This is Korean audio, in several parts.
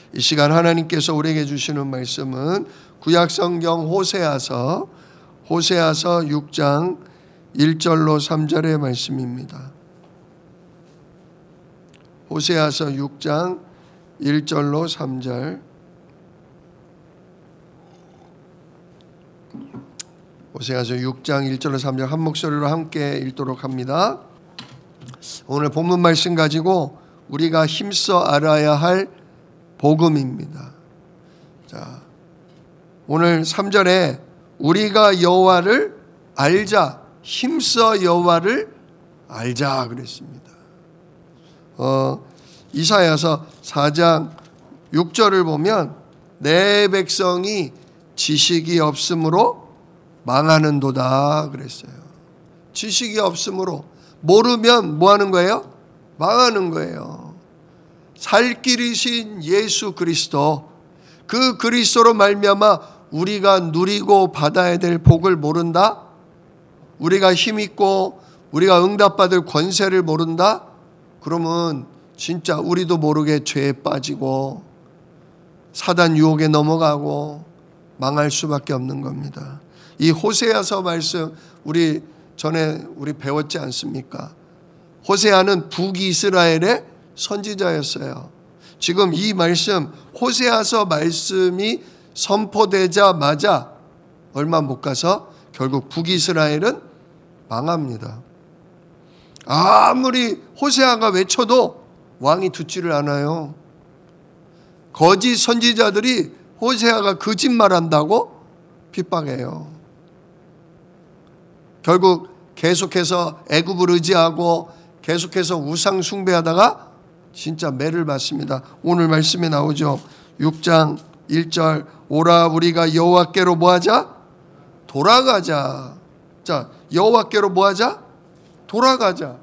이 시간 하나님께서 우리에게 주시는 말씀은 구약성경 호세아서 6장 1절로 3절의 말씀입니다. 호세아서 6장 1절로 3절. 호세아서 6장 1절로 3절 한 목소리로 함께 읽도록 합니다. 오늘 본문 말씀 가지고 우리가 힘써 알아야 할 복음입니다. 자, 오늘 3절에 우리가 여호와를 알자, 힘써 여호와를 알자 그랬습니다. 이사야서 4장 6절을 보면 내 백성이 지식이 없으므로 망하는도다 그랬어요. 지식이 없으므로, 모르면 뭐 하는 거예요? 망하는 거예요. 살 길이신 예수 그리스도, 그 그리스도로 말미암아 우리가 누리고 받아야 될 복을 모른다? 우리가 힘있고 우리가 응답받을 권세를 모른다? 그러면 진짜 우리도 모르게 죄에 빠지고 사단 유혹에 넘어가고 망할 수밖에 없는 겁니다. 이 호세아서 말씀 우리 전에 배웠지 않습니까? 호세아는 북이스라엘의 선지자였어요. 지금 이 말씀 호세아서 말씀이 선포되자마자 얼마 못 가서 결국 북이스라엘은 망합니다. 아무리 호세아가 외쳐도 왕이 듣지를 않아요. 거짓 선지자들이 호세아가 거짓말한다고 핍박해요. 결국 계속해서 애굽을 의지하고 계속해서 우상 숭배하다가 진짜 매를 받습니다. 오늘 말씀에 나오죠. 6장 1절 오라 우리가 여호와께로 뭐하자? 돌아가자. 자, 여호와께로 뭐하자? 돌아가자.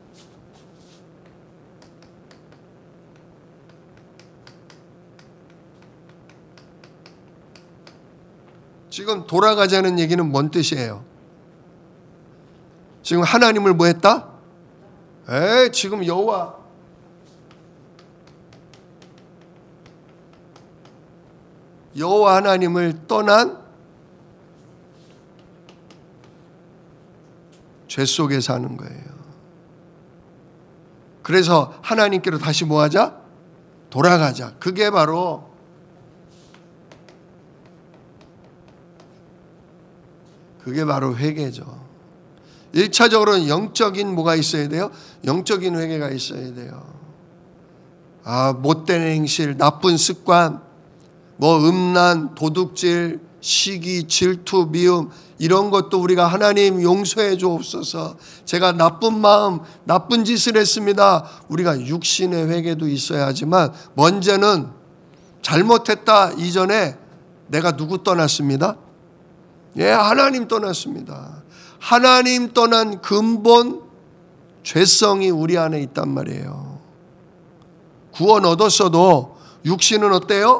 지금 돌아가자는 얘기는 뭔 뜻이에요? 지금 하나님을 뭐 했다? 지금 여호와 하나님을 떠난 죄 속에 사는 거예요. 그래서 하나님께로 다시 뭐 하자? 돌아가자. 그게 바로 회개죠. 1차적으로는 영적인 뭐가 있어야 돼요? 영적인 회개가 있어야 돼요. 못된 행실, 나쁜 습관, 음란, 도둑질, 시기, 질투, 미움 이런 것도 우리가 하나님 용서해 주옵소서. 제가 나쁜 마음, 나쁜 짓을 했습니다. 우리가 육신의 회개도 있어야 하지만 먼저는 잘못했다 이전에 내가 누구 떠났습니다? 하나님 떠났습니다. 하나님 떠난 근본 죄성이 우리 안에 있단 말이에요. 구원 얻었어도 육신은 어때요?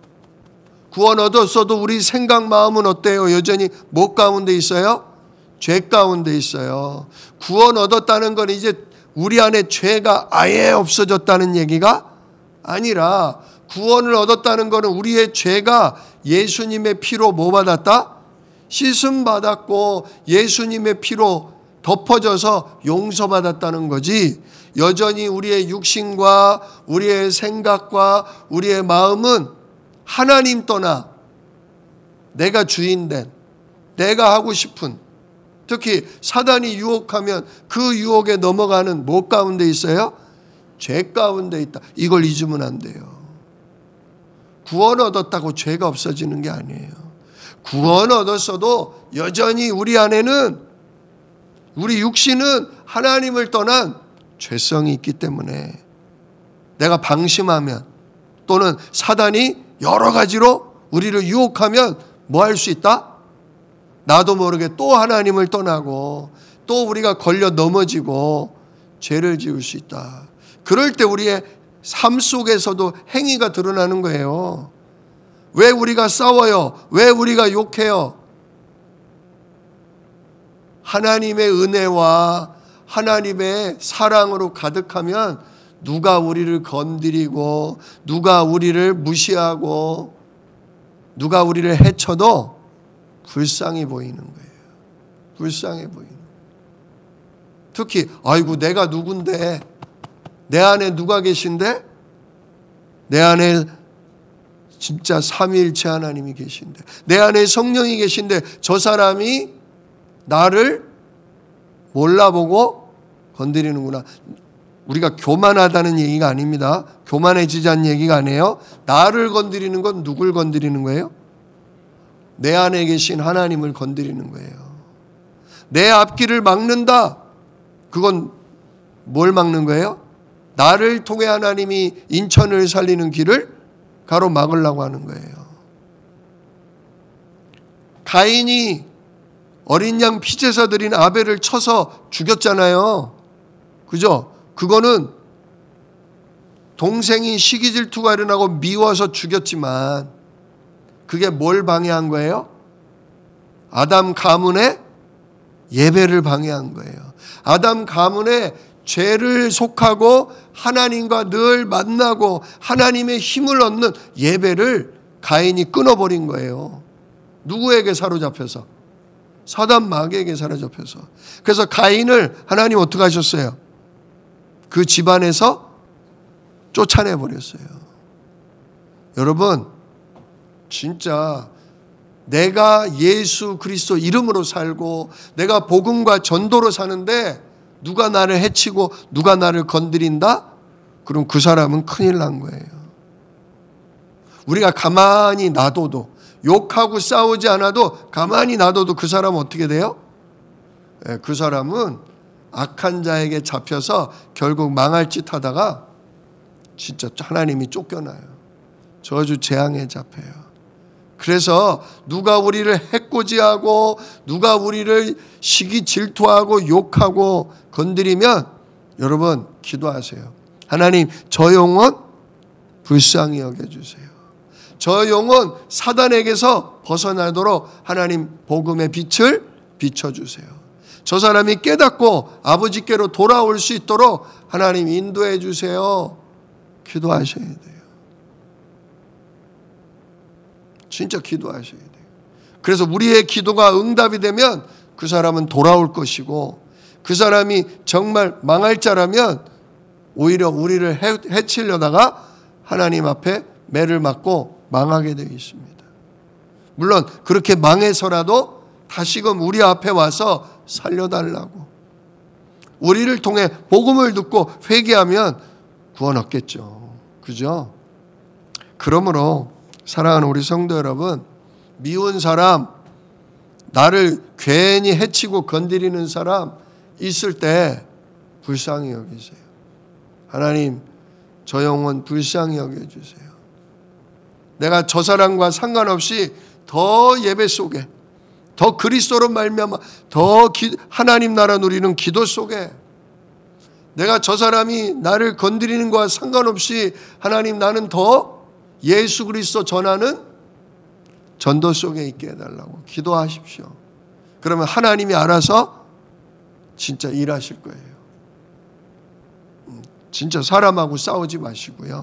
구원 얻었어도 우리 생각 마음은 어때요? 여전히 뭐 가운데 있어요? 죄 가운데 있어요. 구원 얻었다는 건 이제 우리 안에 죄가 아예 없어졌다는 얘기가 아니라 구원을 얻었다는 것은 우리의 죄가 예수님의 피로 뭐 받았다? 씻음 받았고 예수님의 피로 덮어져서 용서받았다는 거지, 여전히 우리의 육신과 우리의 생각과 우리의 마음은 하나님 떠나 내가 주인된, 내가 하고 싶은, 특히 사단이 유혹하면 그 유혹에 넘어가는 뭐 가운데 있어요? 죄 가운데 있다. 이걸 잊으면 안 돼요. 구원 얻었다고 죄가 없어지는 게 아니에요. 구원 얻었어도 여전히 우리 안에는, 우리 육신은 하나님을 떠난 죄성이 있기 때문에 내가 방심하면 또는 사단이 여러 가지로 우리를 유혹하면 뭐 할 수 있다? 나도 모르게 또 하나님을 떠나고 또 우리가 걸려 넘어지고 죄를 지을 수 있다. 그럴 때 우리의 삶 속에서도 행위가 드러나는 거예요. 왜 우리가 싸워요? 왜 우리가 욕해요? 하나님의 은혜와 하나님의 사랑으로 가득하면 누가 우리를 건드리고 누가 우리를 무시하고 누가 우리를 해쳐도 불쌍히 보이는 거예요. 불쌍해 보이는 거예요. 특히 아이고 내가 누군데, 내 안에 누가 계신데, 내 안에 진짜 삼위일체 하나님이 계신데, 내 안에 성령이 계신데 저 사람이 나를 몰라보고 건드리는구나. 우리가 교만하다는 얘기가 아닙니다. 교만해지자는 얘기가 아니에요. 나를 건드리는 건 누굴 건드리는 거예요? 내 안에 계신 하나님을 건드리는 거예요. 내 앞길을 막는다. 그건 뭘 막는 거예요? 나를 통해 하나님이 인천을 살리는 길을 가로막으려고 하는 거예요. 가인이 어린 양 피제사 드린 아벨을 쳐서 죽였잖아요. 그죠? 그거는 동생이 시기 질투가 일어나고 미워서 죽였지만 그게 뭘 방해한 거예요? 아담 가문의 예배를 방해한 거예요. 아담 가문의 죄를 속하고 하나님과 늘 만나고 하나님의 힘을 얻는 예배를 가인이 끊어버린 거예요. 누구에게 사로잡혀서? 사단 마귀에게 사로잡혀서. 그래서 가인을 하나님 어떻게 하셨어요? 그 집안에서 쫓아내버렸어요. 여러분, 진짜 내가 예수 그리스도 이름으로 살고 내가 복음과 전도로 사는데 누가 나를 해치고 누가 나를 건드린다? 그럼 그 사람은 큰일 난 거예요. 우리가 가만히 놔둬도, 욕하고 싸우지 않아도 가만히 놔둬도 그 사람은 어떻게 돼요? 그 사람은 악한 자에게 잡혀서 결국 망할 짓 하다가 진짜 하나님이 쫓겨나요. 저주 재앙에 잡혀요. 그래서 누가 우리를 해코지하고 누가 우리를 시기 질투하고 욕하고 건드리면 여러분 기도하세요. 하나님, 저 영혼 불쌍히 여겨주세요. 저 영혼 사단에게서 벗어나도록 하나님 복음의 빛을 비춰주세요. 저 사람이 깨닫고 아버지께로 돌아올 수 있도록 하나님 인도해 주세요. 기도하셔야 돼요. 진짜 기도하셔야 돼요. 그래서 우리의 기도가 응답이 되면 그 사람은 돌아올 것이고, 그 사람이 정말 망할 자라면 오히려 우리를 해치려다가 하나님 앞에 매를 맞고 망하게 되어 있습니다. 물론 그렇게 망해서라도 다시금 우리 앞에 와서 살려달라고, 우리를 통해 복음을 듣고 회개하면 구원 얻겠죠. 그죠? 그러므로 사랑하는 우리 성도 여러분, 미운 사람, 나를 괜히 해치고 건드리는 사람 있을 때 불쌍히 여기세요. 하나님, 저 영혼 불쌍히 여겨주세요. 내가 저 사람과 상관없이 더 예배 속에, 더 그리스도로 말미암아 더 하나님 나라 누리는 기도 속에, 내가 저 사람이 나를 건드리는 것과 상관없이 하나님 나는 더 예수 그리스도 전하는 전도 속에 있게 해달라고 기도하십시오. 그러면 하나님이 알아서 진짜 일하실 거예요. 진짜 사람하고 싸우지 마시고요.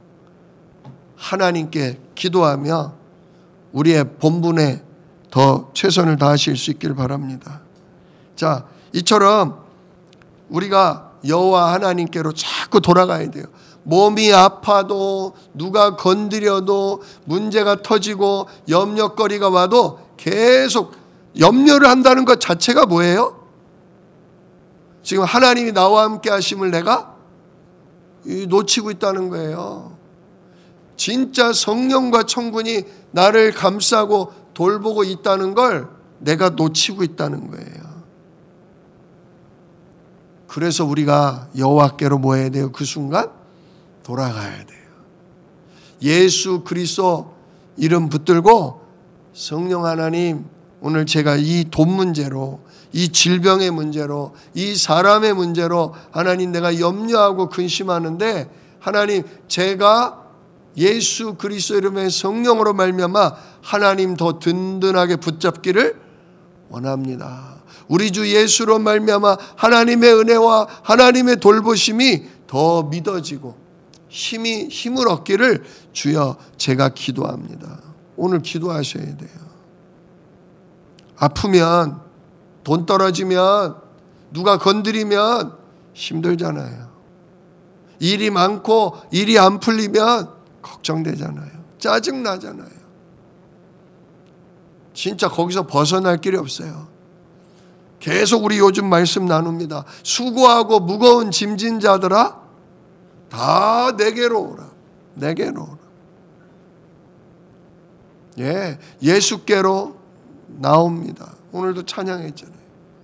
하나님께 기도하며 우리의 본분에 더 최선을 다하실 수 있길 바랍니다. 자, 이처럼 우리가 여호와 하나님께로 자꾸 돌아가야 돼요. 몸이 아파도 누가 건드려도 문제가 터지고 염려거리가 와도 계속 염려를 한다는 것 자체가 뭐예요? 지금 하나님이 나와 함께 하심을 내가 놓치고 있다는 거예요. 진짜 성령과 천군이 나를 감싸고 돌보고 있다는 걸 내가 놓치고 있다는 거예요. 그래서 우리가 여호와께로 모여야 돼요. 그 순간 돌아가야 돼요. 예수 그리스도 이름 붙들고 성령 하나님, 오늘 제가 이 돈 문제로, 이 질병의 문제로, 이 사람의 문제로 하나님 내가 염려하고 근심하는데 하나님 제가 예수 그리스도 이름의 성령으로 말미암아 하나님 더 든든하게 붙잡기를 원합니다. 우리 주 예수로 말미암아 하나님의 은혜와 하나님의 돌보심이 더 믿어지고 힘을 얻기를 주여 제가 기도합니다. 오늘 기도하셔야 돼요. 아프면, 돈 떨어지면, 누가 건드리면 힘들잖아요. 일이 많고 일이 안 풀리면 걱정되잖아요. 짜증나잖아요. 진짜 거기서 벗어날 길이 없어요. 계속 우리 요즘 말씀 나눕니다. 수고하고 무거운 짐진 자들아 다 내게로 오라. 내게로 오라. 예, 예수께로 나옵니다. 오늘도 찬양했잖아요.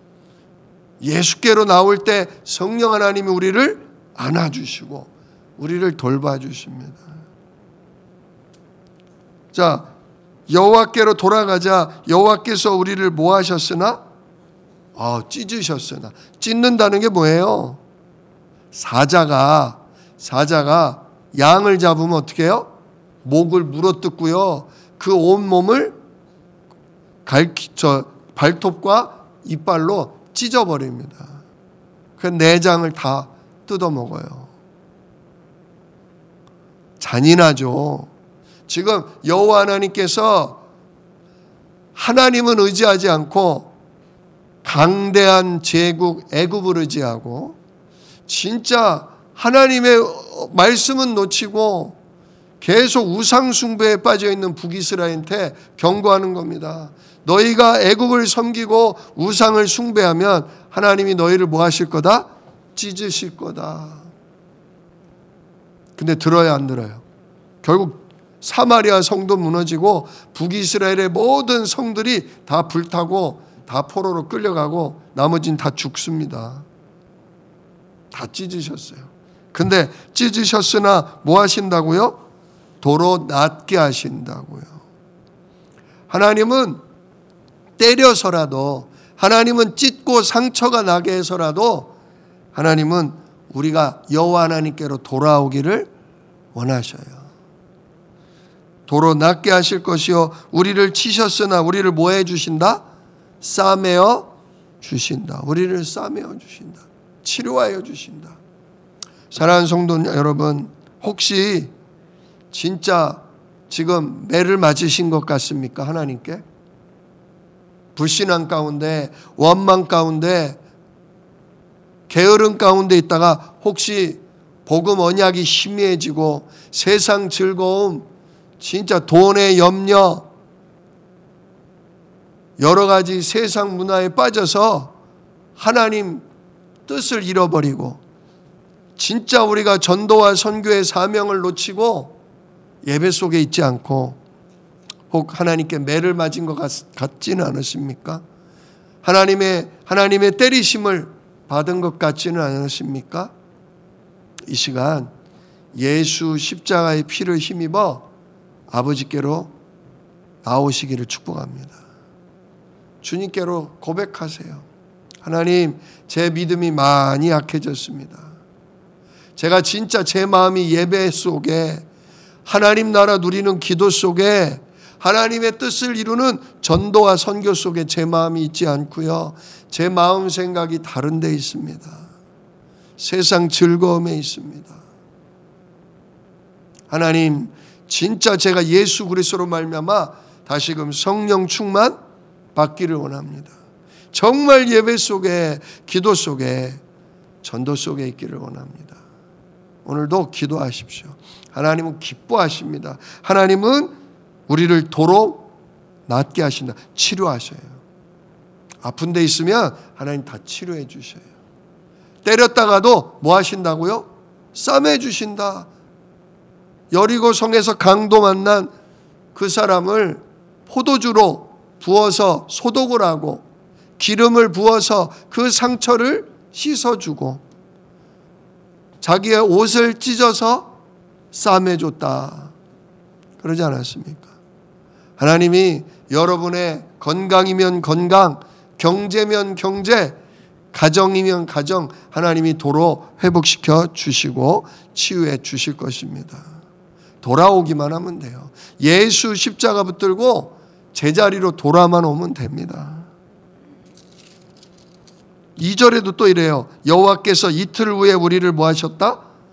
예수께로 나올 때 성령 하나님이 우리를 안아주시고 우리를 돌봐주십니다. 자, 여호와께로 돌아가자. 여호와께서 우리를 뭐 하셨으나? 찢으셨으나. 찢는다는 게 뭐예요? 사자가 양을 잡으면 어떻게 해요? 목을 물어뜯고요. 그 온몸을 발톱과 이빨로 찢어버립니다. 그 내장을 다 뜯어먹어요. 잔인하죠. 지금 여호와 하나님께서 하나님은 의지하지 않고 강대한 제국 애굽을 의지하고 진짜 하나님의 말씀은 놓치고 계속 우상 숭배에 빠져 있는 북이스라엘한테 경고하는 겁니다. 너희가 애굽을 섬기고 우상을 숭배하면 하나님이 너희를 뭐 하실 거다? 찢으실 거다. 근데 들어야 안 들어요? 결국 사마리아 성도 무너지고 북이스라엘의 모든 성들이 다 불타고 다 포로로 끌려가고 나머지는 다 죽습니다. 다 찢으셨어요. 근데 찢으셨으나 뭐 하신다고요? 도로 낫게 하신다고요. 하나님은 때려서라도, 하나님은 찢고 상처가 나게 해서라도 하나님은 우리가 여호와 하나님께로 돌아오기를 원하셔요. 도로 낫게 하실 것이요 우리를 치셨으나 우리를 뭐 해주신다? 싸매어 주신다. 우리를 싸매어 주신다. 치료하여 주신다. 사랑하는 성도 여러분, 혹시 진짜 지금 매를 맞으신 것 같습니까? 하나님께? 불신앙 가운데, 원망 가운데, 게으름 가운데 있다가 혹시 복음 언약이 희미해지고 세상 즐거움, 진짜 돈의 염려, 여러 가지 세상 문화에 빠져서 하나님 뜻을 잃어버리고 진짜 우리가 전도와 선교의 사명을 놓치고 예배 속에 있지 않고 혹 하나님께 매를 맞은 것 같지는 않으십니까? 하나님의 때리심을 받은 것 같지는 않으십니까? 이 시간 예수 십자가의 피를 힘입어 아버지께로 나오시기를 축복합니다. 주님께로 고백하세요. 하나님, 제 믿음이 많이 약해졌습니다. 제가 진짜 제 마음이 예배 속에, 하나님 나라 누리는 기도 속에, 하나님의 뜻을 이루는 전도와 선교 속에 제 마음이 있지 않고요. 제 마음 생각이 다른 데 있습니다. 세상 즐거움에 있습니다. 하나님, 진짜 제가 예수 그리스도로 말미암아 다시금 성령 충만 받기를 원합니다. 정말 예배 속에, 기도 속에, 전도 속에 있기를 원합니다. 오늘도 기도하십시오. 하나님은 기뻐하십니다. 하나님은 우리를 도로 낫게 하신다. 치료하셔요. 아픈 데 있으면 하나님 다 치료해 주셔요. 때렸다가도 뭐 하신다고요? 싸매 주신다. 여리고 성에서 강도 만난 그 사람을 포도주로 부어서 소독을 하고 기름을 부어서 그 상처를 씻어주고 자기의 옷을 찢어서 싸매줬다. 그러지 않았습니까? 하나님이 여러분의 건강이면 건강, 경제면 경제, 가정이면 가정, 하나님이 도로 회복시켜 주시고 치유해 주실 것입니다. 돌아오기만 하면 돼요. 예수 십자가 붙들고 제자리로 돌아만 오면 됩니다. 2절에도 또 이래요. 여호와께서 이틀 후에 우리를 뭐 하셨다?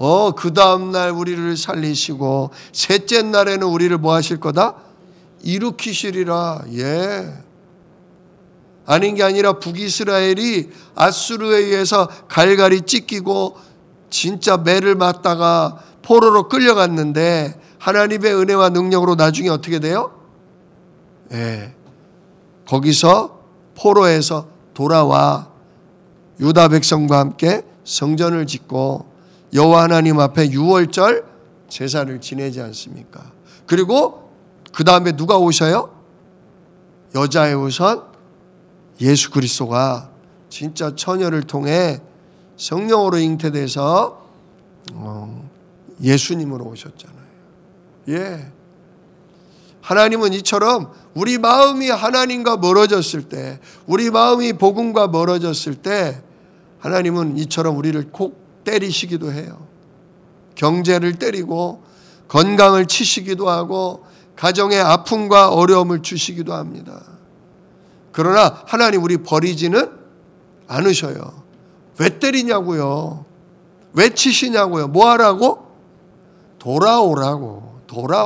그 다음날 우리를 살리시고 셋째 날에는 우리를 뭐 하실 거다? 일으키시리라. 예. 아닌 게 아니라 북이스라엘이 아수르에 의해서 갈갈이 찢기고 진짜 매를 맞다가 포로로 끌려갔는데 하나님의 은혜와 능력으로 나중에 어떻게 돼요? 예. 거기서 포로에서 돌아와 유다 백성과 함께 성전을 짓고 여호와 하나님 앞에 유월절 제사를 지내지 않습니까? 그리고 그 다음에 누가 오셔요? 여자의 우선 예수 그리스도가 진짜 처녀를 통해 성령으로 잉태돼서 예수님으로 오셨잖아요. 예. 하나님은 이처럼 우리 마음이 하나님과 멀어졌을 때, 우리 마음이 복음과 멀어졌을 때 하나님은 이처럼 우리를 콕 때리시기도 해요. 경제를 때리고 건강을 치시기도 하고 가정의 아픔과 어려움을 주시기도 합니다. 그러나 하나님 우리 버리지는 않으셔요. 왜 때리냐고요? 왜 치시냐고요? 뭐 하라고? 돌아오라고.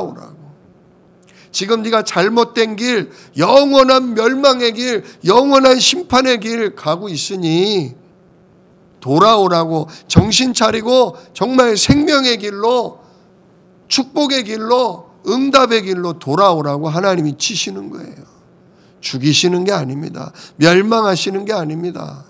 지금 네가 잘못된 길, 영원한 멸망의 길, 영원한 심판의 길 가고 있으니 돌아오라고, 정신 차리고 정말 생명의 길로, 축복의 길로, 응답의 길로 돌아오라고 하나님이 치시는 거예요. 죽이시는 게 아닙니다. 멸망하시는 게 아닙니다.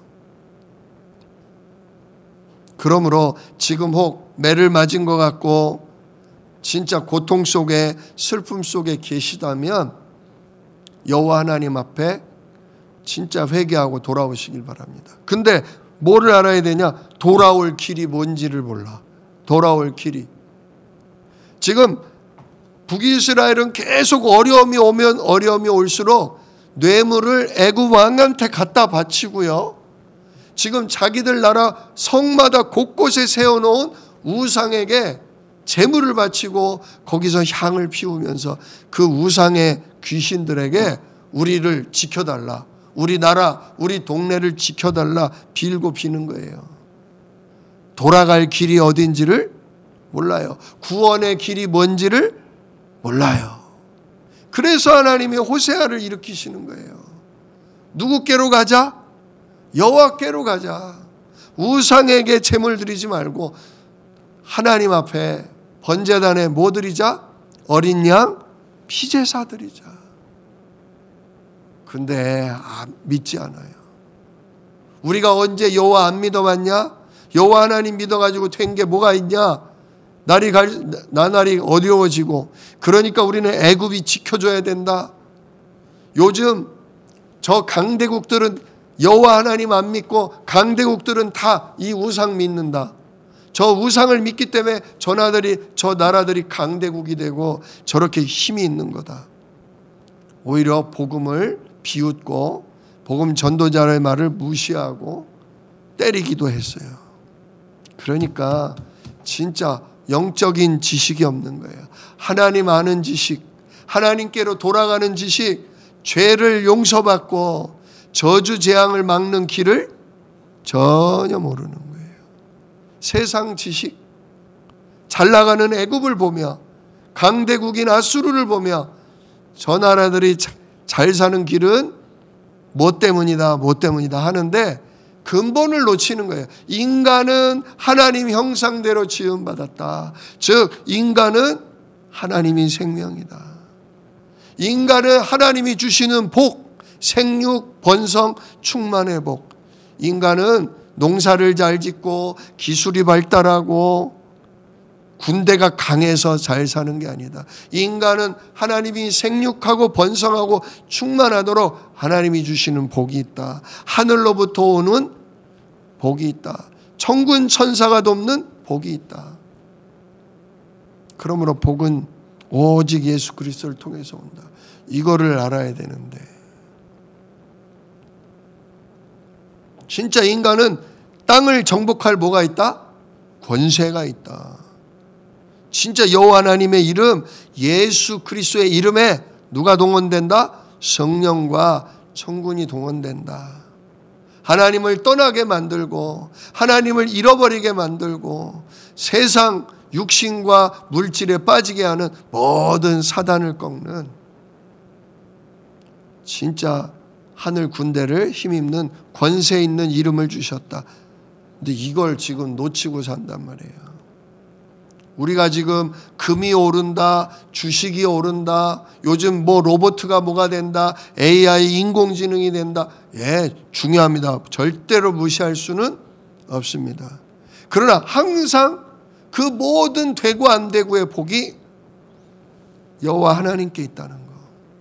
그러므로 지금 혹 매를 맞은 것 같고 진짜 고통 속에 슬픔 속에 계시다면 여호와 하나님 앞에 진짜 회개하고 돌아오시길 바랍니다. 근데 뭐를 알아야 되냐? 돌아올 길이 뭔지를 몰라. 돌아올 길이. 지금 북이스라엘은 계속 어려움이 오면 어려움이 올수록 뇌물을 애굽 왕한테 갖다 바치고요. 지금 자기들 나라 성마다 곳곳에 세워놓은 우상에게 제물을 바치고 거기서 향을 피우면서 그 우상의 귀신들에게 우리를 지켜달라, 우리 나라, 우리 동네를 지켜달라 빌고 비는 거예요. 돌아갈 길이 어딘지를 몰라요. 구원의 길이 뭔지를 몰라요. 그래서 하나님이 호세아를 일으키시는 거예요. 누구께로 가자? 여호와께로 가자. 우상에게 제물 드리지 말고 하나님 앞에 번제단에 뭐 드리자? 어린 양 피제사 드리자. 근데 믿지 않아요. 우리가 언제 여호와 안 믿어봤냐? 여호와 하나님 믿어가지고 된 게 뭐가 있냐? 나날이 어려워지고, 그러니까 우리는 애굽이 지켜줘야 된다. 요즘 저 강대국들은 여호와 하나님 안 믿고 강대국들은 다 이 우상 믿는다. 저 우상을 믿기 때문에 저 나라들이 강대국이 되고 저렇게 힘이 있는 거다. 오히려 복음을 비웃고 복음 전도자의 말을 무시하고 때리기도 했어요. 그러니까 진짜 영적인 지식이 없는 거예요. 하나님 아는 지식, 하나님께로 돌아가는 지식, 죄를 용서받고 저주 재앙을 막는 길을 전혀 모르는 거예요. 세상 지식, 잘 나가는 애굽을 보며 강대국인 아수르를 보며 저 나라들이 잘 사는 길은 뭐 때문이다 하는데 근본을 놓치는 거예요. 인간은 하나님 형상대로 지음받았다. 즉 인간은 하나님이 생명이다. 인간은 하나님이 주시는 복, 생육, 번성, 충만의 복. 인간은 농사를 잘 짓고 기술이 발달하고 군대가 강해서 잘 사는 게 아니다. 인간은 하나님이 생육하고 번성하고 충만하도록 하나님이 주시는 복이 있다. 하늘로부터 오는 복이 있다. 천군 천사가 돕는 복이 있다. 그러므로 복은 오직 예수 그리스도를 통해서 온다. 이거를 알아야 되는데 진짜 인간은 땅을 정복할 뭐가 있다? 권세가 있다. 진짜 여호와 하나님의 이름, 예수 그리스도의 이름에 누가 동원된다? 성령과 천군이 동원된다. 하나님을 떠나게 만들고 하나님을 잃어버리게 만들고 세상 육신과 물질에 빠지게 하는 모든 사단을 꺾는 진짜 하늘 군대를 힘입는 권세 있는 이름을 주셨다. 근데 이걸 지금 놓치고 산단 말이에요. 우리가 지금 금이 오른다, 주식이 오른다, 요즘 뭐 로봇가 뭐가 된다, AI 인공지능이 된다. 예, 중요합니다. 절대로 무시할 수는 없습니다. 그러나 항상 그 모든 되고 안 되고의 복이 여호와 하나님께 있다는 거.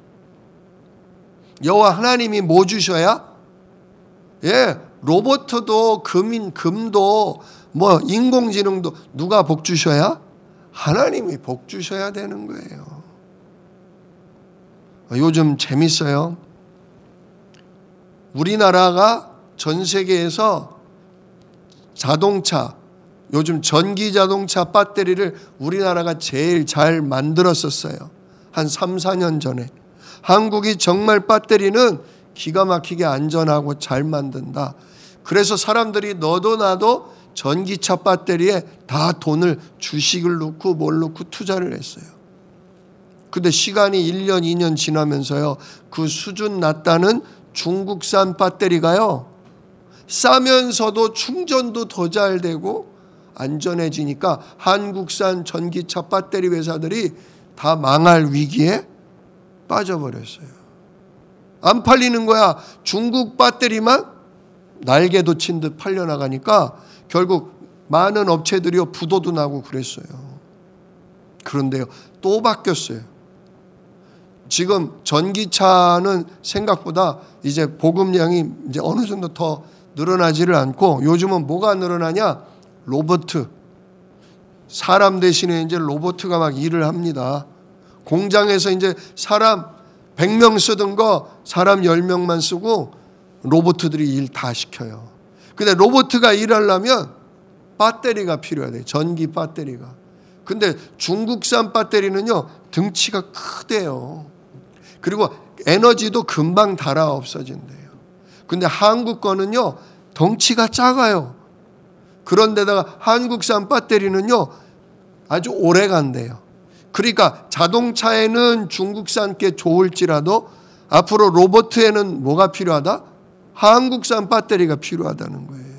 여호와 하나님이 뭐 주셔야? 예, 로봇도 금도 뭐 인공지능도 누가 복 주셔야? 하나님이 복 주셔야 되는 거예요. 요즘 재밌어요. 우리나라가 전 세계에서 자동차, 요즘 전기 자동차 배터리를 우리나라가 제일 잘 만들었었어요. 한 3, 4년 전에. 한국이 정말 배터리는 기가 막히게 안전하고 잘 만든다. 그래서 사람들이 너도 나도 전기차 배터리에 다 돈을 주식을 넣고 뭘 넣고 투자를 했어요. 근데 시간이 1년, 2년 지나면서요. 그 수준 낮다는 중국산 배터리가요. 싸면서도 충전도 더 잘 되고 안전해지니까 한국산 전기차 배터리 회사들이 다 망할 위기에 빠져버렸어요. 안 팔리는 거야. 중국 배터리만 날개도 친 듯 팔려나가니까 결국 많은 업체들이요 부도도 나고 그랬어요. 그런데요 또 바뀌었어요. 지금 전기차는 생각보다 이제 보급량이 이제 어느 정도 더 늘어나지를 않고 요즘은 뭐가 늘어나냐? 로봇. 사람 대신에 이제 로봇가 막 일을 합니다. 공장에서 이제 사람 100명 쓰던 거 사람 10명만 쓰고 로봇들이 일 다 시켜요. 근데 로봇가 일하려면 배터리가 필요하대요. 전기 배터리가. 근데 중국산 배터리는요 덩치가 크대요. 그리고 에너지도 금방 닳아 없어진대요. 근데 한국 거는요 덩치가 작아요. 그런데다가 한국산 배터리는요 아주 오래 간대요. 그러니까 자동차에는 중국산 게 좋을지라도 앞으로 로봇에는 뭐가 필요하다? 한국산 배터리가 필요하다는 거예요.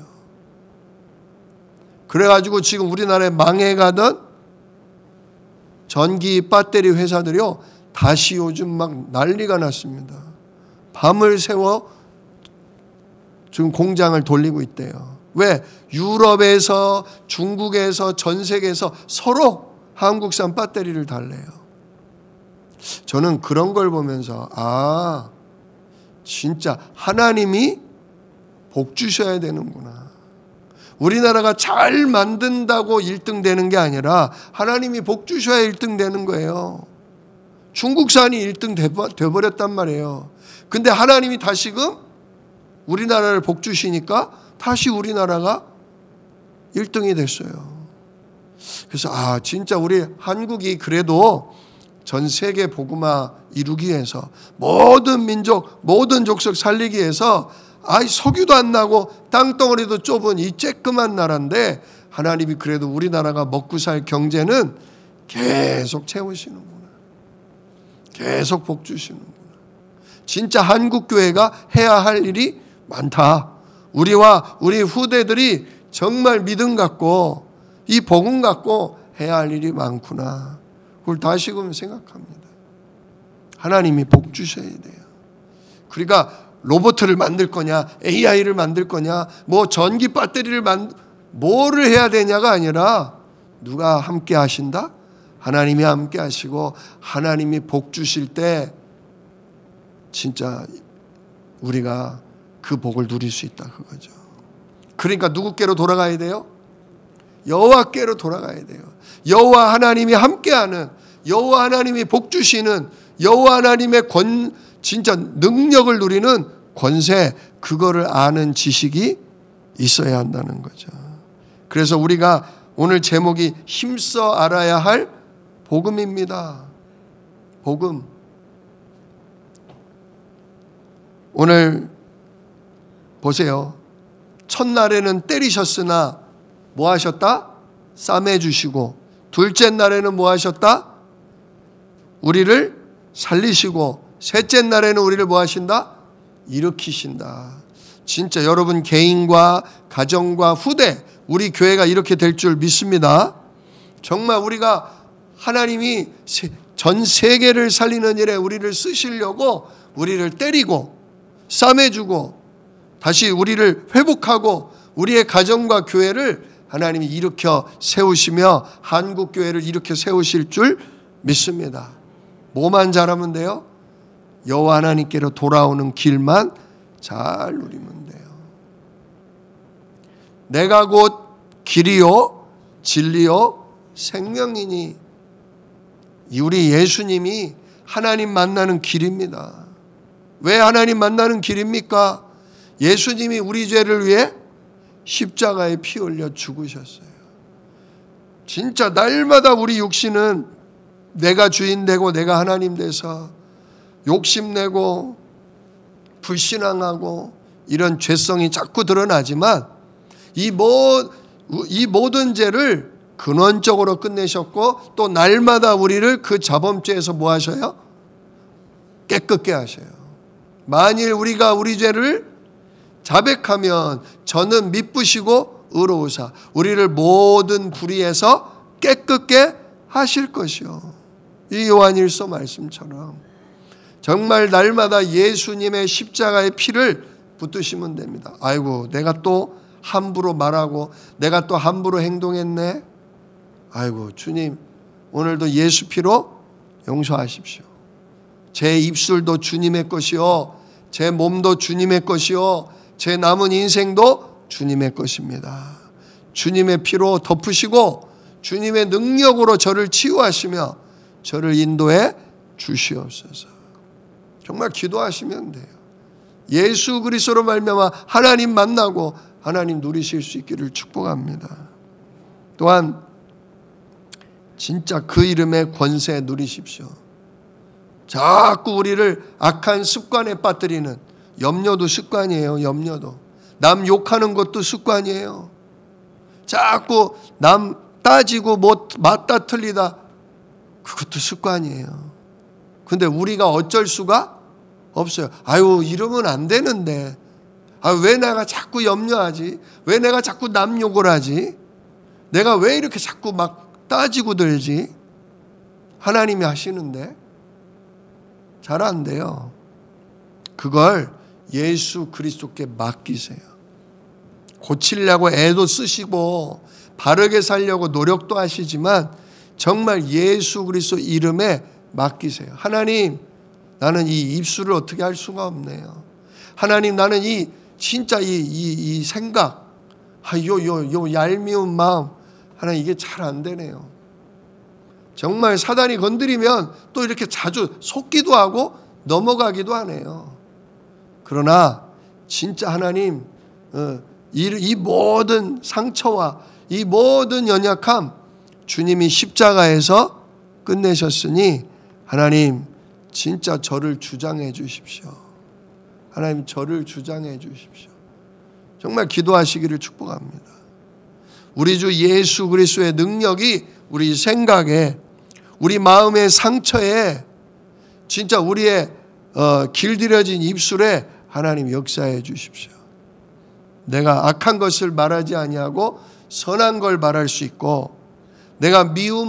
그래가지고 지금 우리나라에 망해가던 전기 배터리 회사들이요 다시 요즘 막 난리가 났습니다. 밤을 새워 지금 공장을 돌리고 있대요. 왜? 유럽에서 중국에서 전 세계에서 서로 한국산 배터리를 달래요. 저는 그런 걸 보면서 진짜 하나님이 복 주셔야 되는구나. 우리나라가 잘 만든다고 1등 되는 게 아니라 하나님이 복 주셔야 1등 되는 거예요. 중국산이 1등 돼버렸단 말이에요. 근데 하나님이 다시금 우리나라를 복 주시니까 다시 우리나라가 1등이 됐어요. 그래서 진짜 우리 한국이 그래도 전 세계 복음화 이루기 위해서 모든 민족, 모든 족속 살리기 위해서 석유도 안 나고 땅덩어리도 좁은 이 쬐끄만 나라인데 하나님이 그래도 우리나라가 먹고 살 경제는 계속 채우시는구나. 계속 복 주시는구나. 진짜 한국교회가 해야 할 일이 많다. 우리와 우리 후대들이 정말 믿음 갖고 이 복음 갖고 해야 할 일이 많구나. 그걸 다시금 생각합니다. 하나님이 복 주셔야 돼요. 그러니까 로봇을 만들 거냐, AI를 만들 거냐, 뭐 전기 배터리를 뭐를 해야 되냐가 아니라 누가 함께 하신다? 하나님이 함께 하시고 하나님이 복 주실 때 진짜 우리가 그 복을 누릴 수 있다 그거죠. 그러니까 누구께로 돌아가야 돼요? 여호와께로 돌아가야 돼요. 여호와 하나님이 함께하는, 여호와 하나님이 복 주시는, 여호와 하나님의 진짜 능력을 누리는 권세, 그거를 아는 지식이 있어야 한다는 거죠. 그래서 우리가 오늘 제목이 힘써 알아야 할 복음입니다. 복음. 오늘 보세요. 첫날에는 때리셨으나 뭐 하셨다? 싸매 주시고, 둘째 날에는 뭐 하셨다? 우리를 살리시고, 셋째 날에는 우리를 뭐 하신다? 일으키신다. 진짜 여러분 개인과 가정과 후대, 우리 교회가 이렇게 될 줄 믿습니다. 정말 우리가 하나님이 전 세계를 살리는 일에 우리를 쓰시려고 우리를 때리고 싸매주고 다시 우리를 회복하고 우리의 가정과 교회를 하나님이 일으켜 세우시며 한국교회를 일으켜 세우실 줄 믿습니다. 뭐만 잘하면 돼요? 여호와 하나님께로 돌아오는 길만 잘 누리면 돼요. 내가 곧 길이요 진리요 생명이니, 우리 예수님이 하나님 만나는 길입니다. 왜 하나님 만나는 길입니까? 예수님이 우리 죄를 위해 십자가에 피 흘려 죽으셨어요. 진짜 날마다 우리 육신은 내가 주인 되고 내가 하나님 돼서 욕심내고 불신앙하고 이런 죄성이 자꾸 드러나지만 이 모든 죄를 근원적으로 끝내셨고 또 날마다 우리를 그 자범죄에서 뭐 하셔요? 깨끗게 하셔요. 만일 우리가 우리 죄를 자백하면 저는 미쁘시고 의로우사 우리를 모든 불의에서 깨끗게 하실 것이요. 이 요한일서 말씀처럼 정말 날마다 예수님의 십자가의 피를 붙드시면 됩니다. 아이고 내가 또 함부로 말하고 내가 또 함부로 행동했네. 아이고 주님 오늘도 예수 피로 용서하십시오. 제 입술도 주님의 것이요 제 몸도 주님의 것이요 제 남은 인생도 주님의 것입니다. 주님의 피로 덮으시고 주님의 능력으로 저를 치유하시며 저를 인도해 주시옵소서. 정말 기도하시면 돼요. 예수 그리스도로 말미암아 하나님 만나고 하나님 누리실 수 있기를 축복합니다. 또한 진짜 그 이름의 권세 누리십시오. 자꾸 우리를 악한 습관에 빠뜨리는 염려도 습관이에요. 염려도. 남 욕하는 것도 습관이에요. 자꾸 남 따지고 뭐 맞다 틀리다 그것도 습관이에요. 근데 우리가 어쩔 수가 없어요. 아유 이러면 안 되는데 왜 내가 자꾸 염려하지? 왜 내가 자꾸 남 욕을 하지? 내가 왜 이렇게 자꾸 막 따지고 들지? 하나님이 하시는데 잘 안 돼요. 그걸 예수 그리스도께 맡기세요. 고치려고 애도 쓰시고 바르게 살려고 노력도 하시지만 정말 예수 그리스도 이름에 맡기세요. 하나님 나는 이 입술을 어떻게 할 수가 없네요. 하나님 나는 이 진짜 이 생각 요 얄미운 마음 하나님 이게 잘 안 되네요. 정말 사단이 건드리면 또 이렇게 자주 속기도 하고 넘어가기도 하네요. 그러나 진짜 하나님 이 모든 상처와 이 모든 연약함 주님이 십자가에서 끝내셨으니 하나님 진짜 저를 주장해 주십시오. 하나님 저를 주장해 주십시오. 정말 기도하시기를 축복합니다. 우리 주 예수 그리스도의 능력이 우리 생각에 우리 마음의 상처에 진짜 우리의 길들여진 입술에 하나님 역사해 주십시오. 내가 악한 것을 말하지 아니하고 선한 걸 말할 수 있고 내가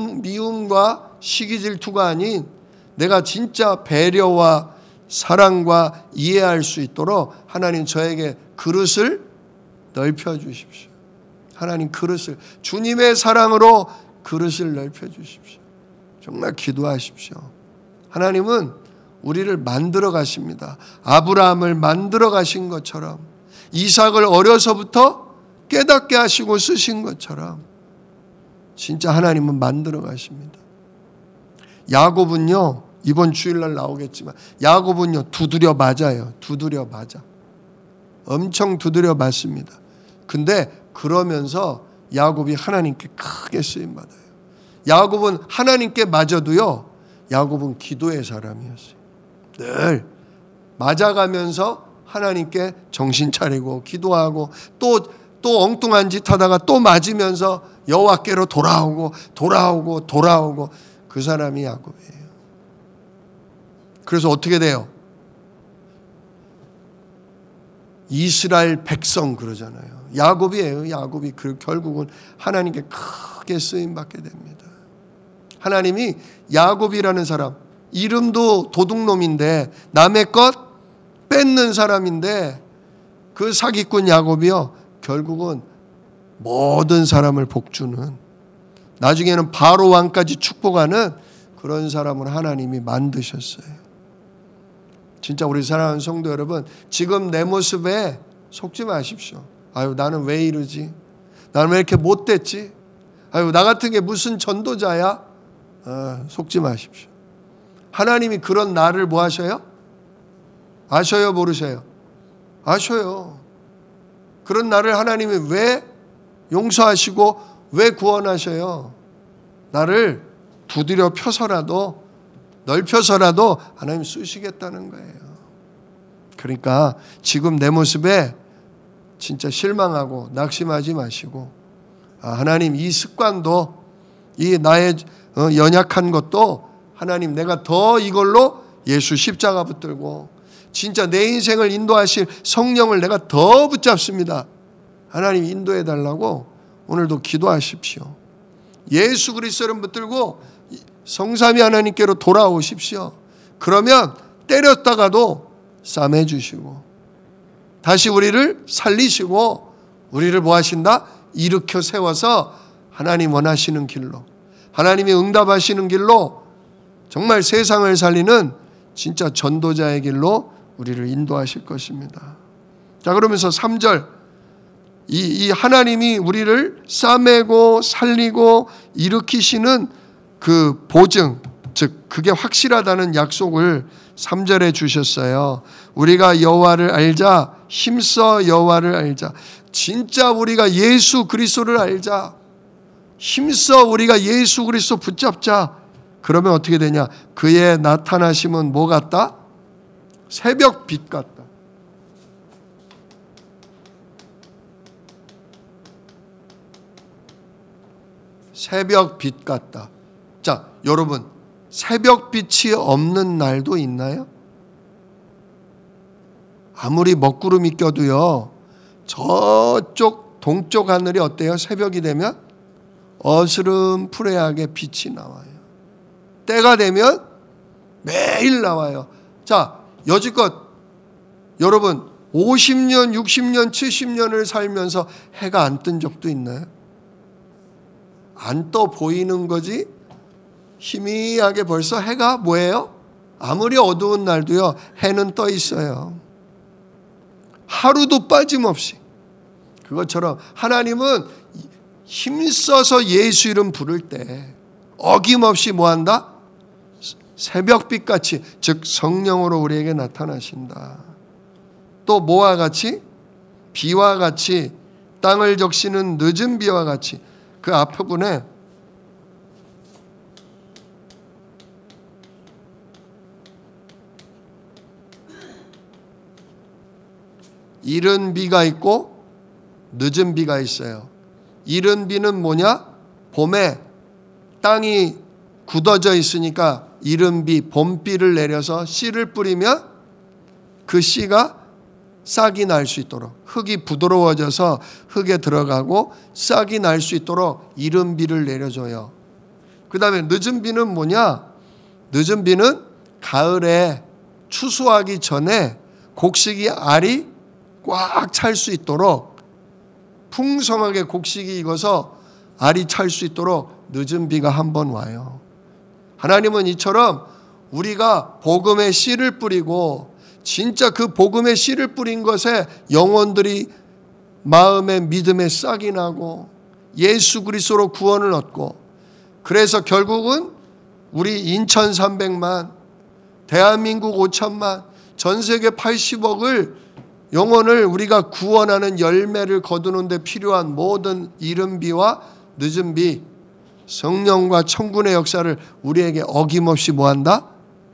미움과 시기 질투가 아닌 내가 진짜 배려와 사랑과 이해할 수 있도록 하나님 저에게 그릇을 넓혀 주십시오. 하나님 그릇을 주님의 사랑으로 그릇을 넓혀 주십시오. 정말 기도하십시오. 하나님은 우리를 만들어 가십니다. 아브라함을 만들어 가신 것처럼 이삭을 어려서부터 깨닫게 하시고 쓰신 것처럼 진짜 하나님은 만들어 가십니다. 야곱은요 이번 주일날 나오겠지만 야곱은요 두드려 맞아요. 두드려 맞아. 엄청 두드려 맞습니다. 근데 그러면서 야곱이 하나님께 크게 쓰임받아요. 야곱은 하나님께 맞아도요 야곱은 기도의 사람이었어요. 늘 맞아가면서 하나님께 정신 차리고 기도하고 또 엉뚱한 짓 하다가 또 맞으면서 여호와께로 돌아오고 그 사람이 야곱이에요. 그래서 어떻게 돼요? 이스라엘 백성 그러잖아요. 야곱이에요. 야곱이 결국은 하나님께 크게 쓰임받게 됩니다. 하나님이 야곱이라는 사람, 이름도 도둑놈인데 남의 것 뺏는 사람인데 그 사기꾼 야곱이요, 결국은 모든 사람을 복주는, 나중에는 바로 왕까지 축복하는 그런 사람을 하나님이 만드셨어요. 진짜 우리 사랑하는 성도 여러분, 지금 내 모습에 속지 마십시오. 아유, 나는 왜 이러지? 나는 왜 이렇게 못됐지? 아유, 나 같은 게 무슨 전도자야? 속지 마십시오. 하나님이 그런 나를 뭐 하셔요? 아셔요, 모르셔요? 아셔요. 그런 나를 하나님이 왜 용서하시고 왜 구원하셔요? 나를 두드려 펴서라도, 넓혀서라도 하나님 쓰시겠다는 거예요. 그러니까 지금 내 모습에 진짜 실망하고 낙심하지 마시고, 하나님 이 습관도, 이 나의 연약한 것도 하나님 내가 더 이걸로 예수 십자가 붙들고 진짜 내 인생을 인도하실 성령을 내가 더 붙잡습니다. 하나님 인도해 달라고 오늘도 기도하십시오. 예수 그리스도를 붙들고 성삼위 하나님께로 돌아오십시오. 그러면 때렸다가도 싸매 주시고 다시 우리를 살리시고 우리를 뭐 하신다? 일으켜 세워서 하나님 원하시는 길로, 하나님이 응답하시는 길로, 정말 세상을 살리는 진짜 전도자의 길로 우리를 인도하실 것입니다. 자, 그러면서 3절, 이 하나님이 우리를 싸매고 살리고 일으키시는 그 보증, 즉 그게 확실하다는 약속을 3절에 주셨어요. 우리가 여호와를 알자, 힘써 여호와를 알자. 진짜 우리가 예수 그리스도를 알자, 힘써 우리가 예수 그리스도 붙잡자. 그러면 어떻게 되냐? 그의 나타나심은 뭐 같다? 새벽빛 같다. 새벽빛 같다. 자, 여러분, 새벽빛이 없는 날도 있나요? 아무리 먹구름이 껴도요, 저쪽 동쪽 하늘이 어때요? 새벽이 되면 어스름푸레하게 빛이 나와요. 때가 되면 매일 나와요. 자, 여지껏 여러분 50년, 60년, 70년을 살면서 해가 안 뜬 적도 있나요? 안 떠 보이는 거지 희미하게 벌써 해가 뭐예요? 아무리 어두운 날도요, 해는 떠 있어요. 하루도 빠짐없이. 그것처럼 하나님은 힘써서 예수 이름 부를 때 어김없이 뭐한다? 새벽빛같이, 즉 성령으로 우리에게 나타나신다. 또 뭐와 같이? 비와 같이, 땅을 적시는 늦은 비와 같이. 그 앞부분에 이른 비가 있고 늦은 비가 있어요. 이른 비는 뭐냐? 봄에 땅이 굳어져 있으니까 이른 비, 봄비를 내려서 씨를 뿌리면 그 씨가 싹이 날 수 있도록, 흙이 부드러워져서 흙에 들어가고 싹이 날 수 있도록 이른 비를 내려줘요. 그 다음에 늦은 비는 뭐냐? 늦은 비는 가을에 추수하기 전에 곡식이 알이 꽉 찰 수 있도록, 풍성하게 곡식이 익어서 알이 찰 수 있도록 늦은 비가 한 번 와요. 하나님은 이처럼 우리가 복음의 씨를 뿌리고 진짜 그 복음의 씨를 뿌린 것에 영혼들이 마음의 믿음의 싹이 나고 예수 그리스도로 구원을 얻고, 그래서 결국은 우리 인천 300만, 대한민국 5천만, 전 세계 80억을 영혼을 우리가 구원하는 열매를 거두는 데 필요한 모든 이른 비와 늦은 비, 성령과 천군의 역사를 우리에게 어김없이 뭐한다?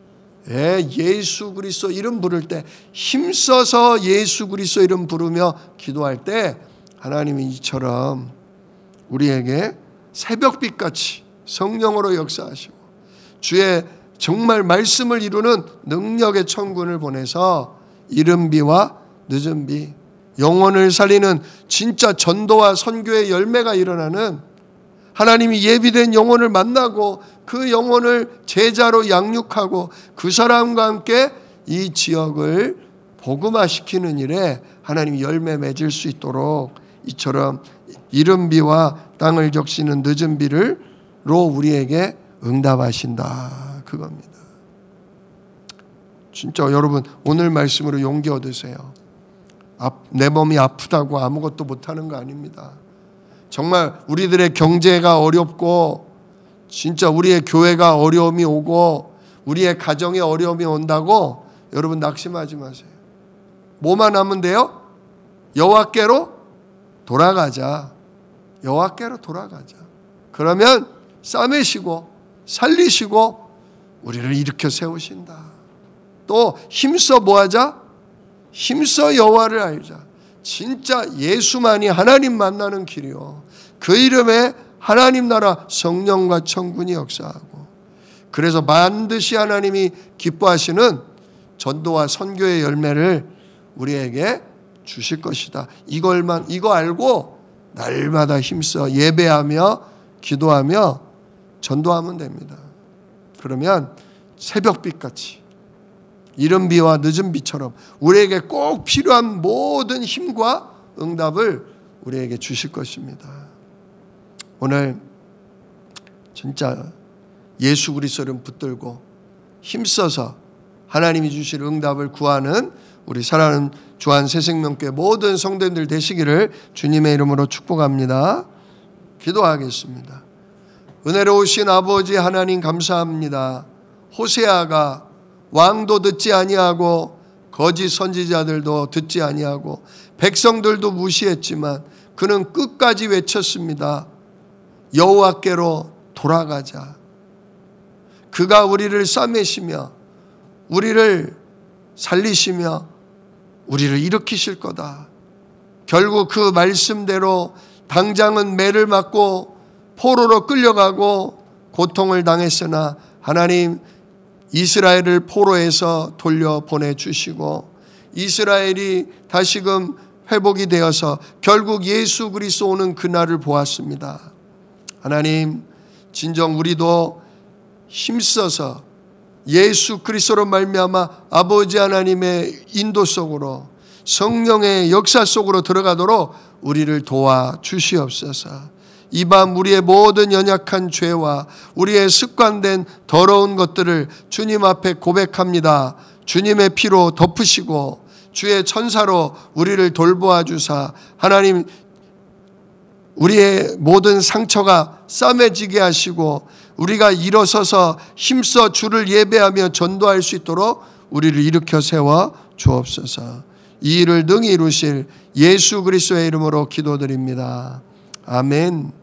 예수 그리스도 이름 부를 때 힘써서 예수 그리스도 이름 부르며 기도할 때 하나님이 이처럼 우리에게 새벽빛같이 성령으로 역사하시고 주의 정말 말씀을 이루는 능력의 천군을 보내서 이른 비와 늦은 비, 영혼을 살리는 진짜 전도와 선교의 열매가 일어나는, 하나님이 예비된 영혼을 만나고 그 영혼을 제자로 양육하고 그 사람과 함께 이 지역을 복음화시키는 일에 하나님이 열매 맺을 수 있도록 이처럼 이른 비와 땅을 적시는 늦은 비로 우리에게 응답하신다, 그겁니다. 진짜 여러분 오늘 말씀으로 용기 얻으세요. 내 몸이 아프다고 아무것도 못하는 거 아닙니다. 정말 우리들의 경제가 어렵고 진짜 우리의 교회가 어려움이 오고 우리의 가정에 어려움이 온다고 여러분 낙심하지 마세요. 뭐만 하면 돼요? 여호와께로 돌아가자. 여호와께로 돌아가자. 그러면 싸매시고 살리시고 우리를 일으켜 세우신다. 또 힘써 뭐하자? 힘써 여호와를 알자. 진짜 예수만이 하나님 만나는 길이요. 그 이름에 하나님 나라 성령과 천군이 역사하고, 그래서 반드시 하나님이 기뻐하시는 전도와 선교의 열매를 우리에게 주실 것이다. 이거 알고 날마다 힘써 예배하며 기도하며 전도하면 됩니다. 그러면 새벽빛같이 이른 비와 늦은 비처럼 우리에게 꼭 필요한 모든 힘과 응답을 우리에게 주실 것입니다. 오늘 진짜 예수 그리스도를 붙들고 힘써서 하나님이 주실 응답을 구하는 우리 사랑하는 주한 새생명교회 모든 성도님들 되시기를 주님의 이름으로 축복합니다. 기도하겠습니다. 은혜로우신 아버지 하나님 감사합니다. 호세아가 왕도 듣지 아니하고 거짓 선지자들도 듣지 아니하고 백성들도 무시했지만 그는 끝까지 외쳤습니다. 여호와께로 돌아가자. 그가 우리를 싸매시며 우리를 살리시며 우리를 일으키실 거다. 결국 그 말씀대로 당장은 매를 맞고 포로로 끌려가고 고통을 당했으나 하나님 이스라엘을 포로에서 돌려보내주시고 이스라엘이 다시금 회복이 되어서 결국 예수 그리스도 오는 그날을 보았습니다. 하나님 진정 우리도 힘써서 예수 그리스도로 말미암아 아버지 하나님의 인도 속으로 성령의 역사 속으로 들어가도록 우리를 도와주시옵소서. 이 밤 우리의 모든 연약한 죄와 우리의 습관된 더러운 것들을 주님 앞에 고백합니다. 주님의 피로 덮으시고 주의 천사로 우리를 돌보아 주사 하나님 우리의 모든 상처가 싸매지게 하시고 우리가 일어서서 힘써 주를 예배하며 전도할 수 있도록 우리를 일으켜 세워 주옵소서. 이 일을 능히 이루실 예수 그리스도의 이름으로 기도드립니다. 아멘.